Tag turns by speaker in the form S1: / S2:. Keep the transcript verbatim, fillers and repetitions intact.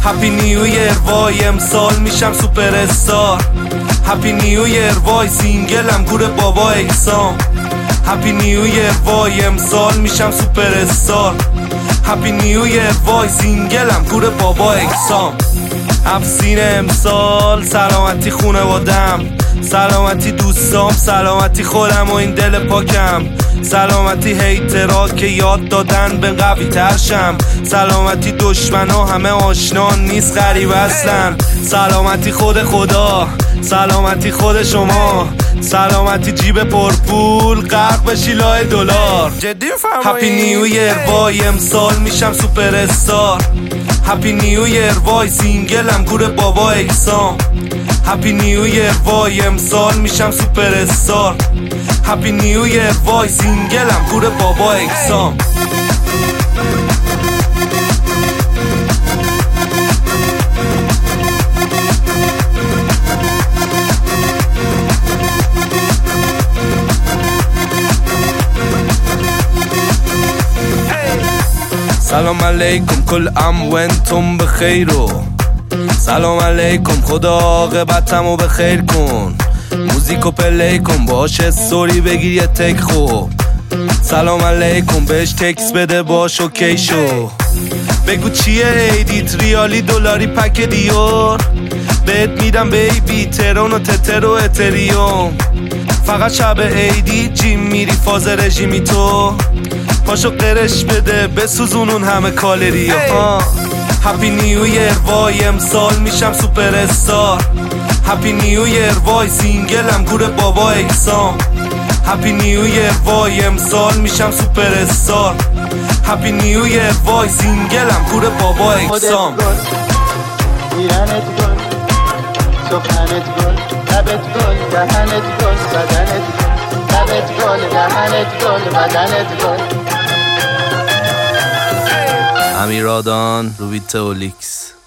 S1: هپی نیو یر وای امسال میشم سوپر استار. هپی نیو یر وای سینگلم گور بابا اکسام. هپی نیو یر وای امسال میشم سوپر استار. هپی نیو یر وای سینگلم گور بابا اکسام. افسین امسال سلامتی خونوادم، سلامتی دوستام، سلامتی خودم و این دل پاکم، سلامتی هیترها که یاد دادن به قوی ترشم، سلامتی دشمنا همه آشنا نیست غریب اصلن، سلامتی خود خدا، سلامتی خود شما، سلامتی جیب پرپول غرق بشی لای دلار.
S2: جدی فرمایی؟
S1: هپی نیو یر وای امسال میشم سوپر استار. هپی نیو یر وای سینگلم گور بابا اکسام. هپی نیو یر وای امسال میشم سوپر استار. هپی نیو یر وای سینگلم گور بابا اکسام. سلام علیکم کل ام و انتم بخیر و سلام علیکم خدا عاقبتمو بخیر کن. موزیکو پلی کن باش استوری بگیر یه تک خوب. سلام علیکم بهش تکس بده باش اوکی شو. بگو چیه ایدیت ریالی دلاری پک دیور. بهت میدم بیبی ترون و تتر و اتریوم. فقط شب ایدی جیم میری فاز رژیمی تو. پاشو قرش بده بسوزونون همه کالری ها. هپی نیو یر وای امسال میشم سوپر استار. هپی نیو یر وای سینگلم گور بابا اکسام. هپی نیو یر وای امسال میشم سوپر استار. هپی نیو یر وای سینگلم گور بابا اکسام.
S3: ایرانت گل، سخنت گل، لبت گل، دهنت گل، بدنت گل، لبت گل، دهنت گل، بدنت گل.
S1: امیرادان روبیت اولیکس.